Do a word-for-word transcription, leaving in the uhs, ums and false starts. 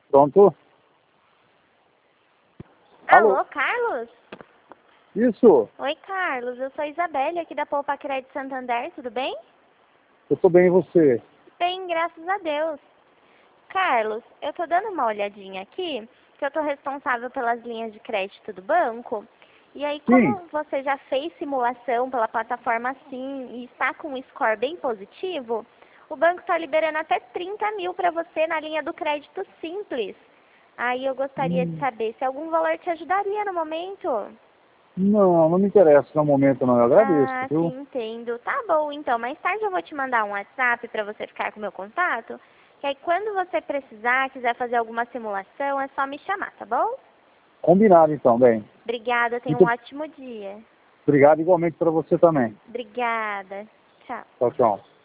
Pronto? Alô, Alô? Carlos? Isso, Oi, Carlos. Eu sou a Isabelle, aqui da Poupa Crédito Santander, tudo bem? eu tô bem, e você? Bem, graças a Deus. Carlos, eu tô dando uma olhadinha aqui, que eu tô responsável pelas linhas de crédito do banco. E aí, Sim. como você já fez simulação pela plataforma Sim e está com um score bem positivo, o banco está liberando até trinta mil para você na linha do crédito simples. Aí eu gostaria de Hum, saber se algum valor te ajudaria no momento. Não, não me interessa no momento não, eu agradeço, Ah, viu? sim, entendo. Tá bom, então. Mais tarde eu vou te mandar um WhatsApp para você ficar com o meu contato. Que aí quando você precisar, quiser fazer alguma simulação, é só me chamar, tá bom? Combinado então, bem. Obrigada, tenha um Muito ótimo dia. obrigado igualmente para você também. Obrigada. Tchau. Tchau, tchau.